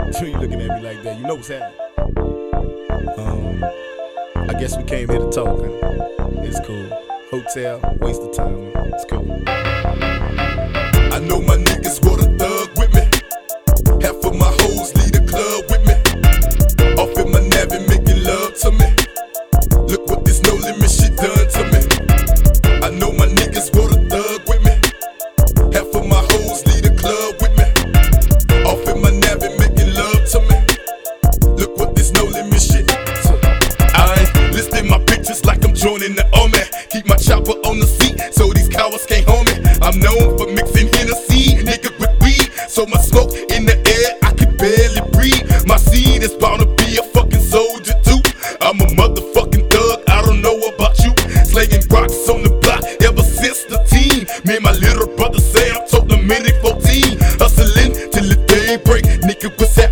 You looking at me like that, you know what's happening. I guess we came here to talk, huh? It's cool. Hotel, waste of time, huh? It's cool. I know my niggas want a thug with me. Half of my hoes lead the club with me. Off in my Navy making love to me. Look what this no limit shit done to me. I know my niggas want a thug with me. Half of my hoes lead the club with me. Off in my Navy making love to me. Look what this no limit shit. I ain't listing my pictures like I'm joining the army. Keep my chopper on the seat so these cowards can't harm me. I'm known for mixing Hennessy, nigga, with weed. So much smoke in the air, I can barely breathe. My seed is bound to be a fucking soldier too. I'm a motherfucking thug, I don't know about you. Slanging rocks on the block ever since the teen. Me and my little brother say I'm told the minute 14. Hustling till the day break, nigga, what's that?